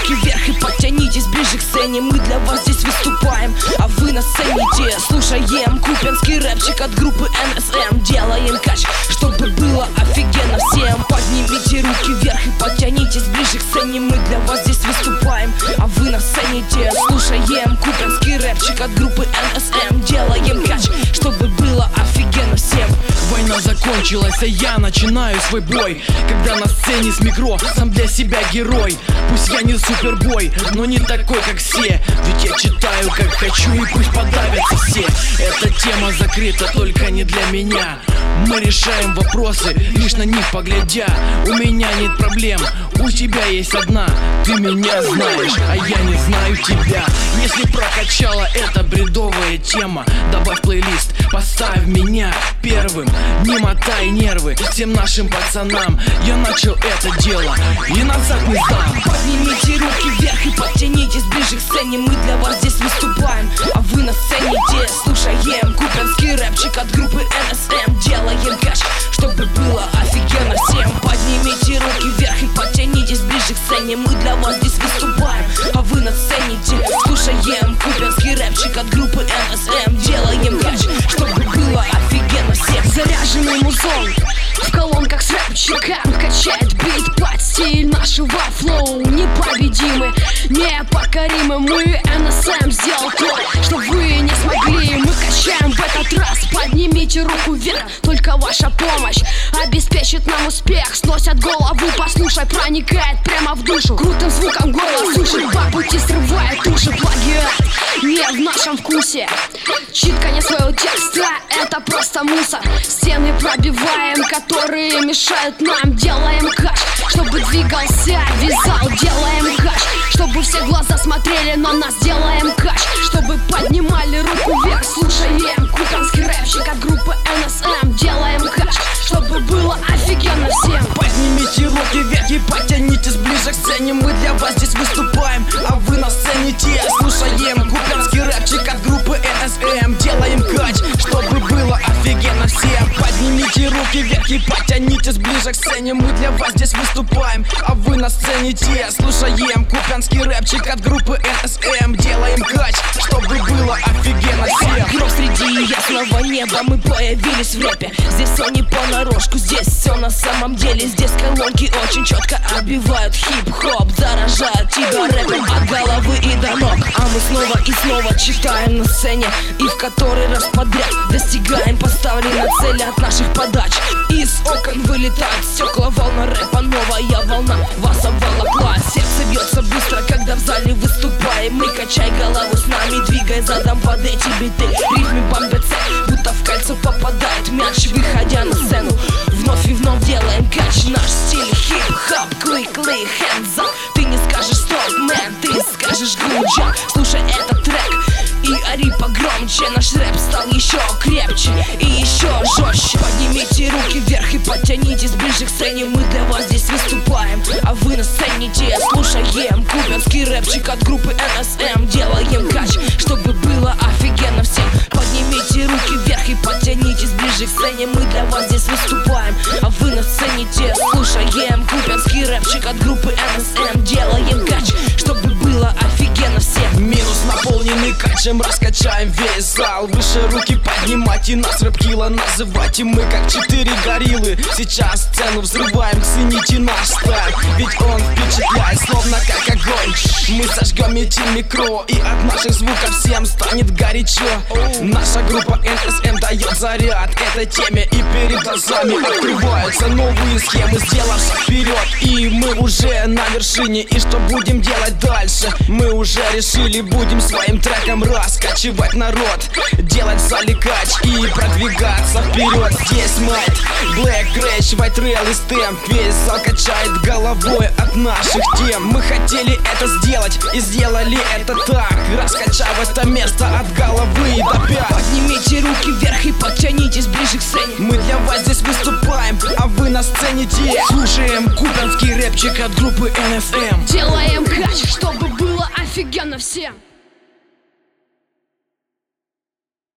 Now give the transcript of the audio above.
руки вверх и подтянитесь ближе к сцене. Мы для вас здесь выступаем, а вы на сцене те. Слушаем купенский рэпчик от группы НСМ. Делаем кач, чтобы было офигенно всем. Поднимите руки вверх и подтянитесь ближе к сцене. Мы для вас здесь выступаем, а вы на сцене те. Слушаем купенский рэпчик от группы НСМ. Делаем кач, чтобы было офигенно всем. Война закончилась, а я начинаю свой бой. Когда на сцене с микро, сам для себя герой. Пусть я не супербой, но не такой, как все. Ведь я читаю, как хочу, и пусть подавятся все. Эта тема закрыта только не для меня. Мы решаем вопросы, лишь на них поглядя. У меня нет проблем, у тебя есть одна. Ты меня знаешь, а я не знаю тебя. Если прокачала эта бредовая тема, добавь плейлист, поставь меня первым. Не мотай нервы всем нашим пацанам. Я начал это дело и назад не сдам. Поднимите руки вверх и подтянитесь ближе к сцене. Мы для вас здесь выступаем, а вы на сцене те. Слушаем купенский рэпчик от группы НСМ. Делаем кэш, чтобы было офигенно всем. Поднимите руки вверх и подтянитесь ближе к сцене. Мы для вас здесь выступаем, а вы на сцене те. Слушаем купенский рэпчик от группы НСМ. Делаем кэш, чтобы было офигенно всем. Заряженный музон в колонках с рэпчиком качает бит под стиль нашего флоу. Непобедимы, непокоримы. Мы НСМ сделал то, что вы не смогли. Мы качаем в этот раз. Поднимите руку вверх, только ваша помощь обеспечит нам успех. Сносят голову, послушай, проникает прямо в душу. Крутым звуком голос слушай, по пути срывает уши. Плагиат не в нашем вкусе, читка не своего текста, это просто мусор. Стены пробиваем, которые мешают нам. Делаем каш, чтобы двигался вязал. Делаем каш, чтобы все глаза смотрели на нас. Делаем каш, чтобы поднимали руку вверх. Слушаем купенский рэпчик от группы НСМ. Делаем каш, чтобы было офигенно всем. Поднимите руки вверх и подтянитесь ближе к сцене. Мы для вас здесь выступаем, а вы на сцене те. Слушаем купенский рэпчик от группы НСМ. Делаем кач, чтобы было офигенно всем. Поднимите руки вверх и подтянитесь ближе к сцене. Мы для вас здесь выступаем, а вы на сцене те. Слушаем купенский рэпчик от группы НСМ. Делаем кач, чтобы было офигенно всем. Гром среди ясного неба, мы появились в рэпе. Здесь все не понарошку, здесь все на самом деле. Здесь колонки очень четко отбивают хип-хоп. Заражают тебя рэпом от головы и до ног. А мы снова и снова читаем на сцене, и в который раз подряд достигаем поставленной цели от наших подач. Из окон вылетают стекла, волна рэпа, новая волна вас обволокла. Сердце бьется быстро, когда в зале выступаем. Мы качай голову с нами, двигай задом под эти биты. Ритмы бомбятся, будто в кольцо попадает мяч, выходя на сцену. Вновь и вновь делаем кач, наш стиль хип-хоп. Quickly hands up. Ты не скажешь стоп, мэн, ты скажешь гуджа. Слушай этот трек и ори погромче. Наш рэп стал еще крепче и еще жестче. Поднимите руки вверх и подтянитесь ближе к сцене. Мы для вас здесь выступаем, а вы на сцене те. Слушаем купенский рэпчик от группы НСМ. Делаем кач, чтобы было офигенно всем. Поднимите руки вверх и подтянитесь ближе к сцене. Мы для вас здесь выступаем, а вы на сцене те. Слушаем купенский рэпчик от группы НСМ. Делаем кач, чтобы было офигенно всем. Минус наполненный качем, раскачаем весь зал. Выше руки поднимайте, нас рэп-килла называйте. Мы как 4 гориллы, сейчас сцену взрываем. Цените наш стайл, ведь он впечатляет, словно как огонь. Мы сожгем эти микро, и от наших звуков всем станет горячо. Наша группа НСМ дает заряд этой теме, и перед глазами открываются новые схемы. Сделав шаг вперед, и мы уже на вершине. И что будем делать дальше? Мы уже решили, будем своим треком раскачивать народ, делать в зале кач и продвигаться вперед. Здесь Майт, Black Crash, White Rail и Stamp. Весь зал качает головой от наших тем. Мы хотели это сделать и сделали это так, раскачав это место от головы до пят. Поднимите руки вверх и подтянитесь ближе к сцене. Мы для вас здесь выступаем, а вы на сцене те. Слушаем купенский рэпчик от группы НСМ. Делаем кач, чтобы было офигенно всем.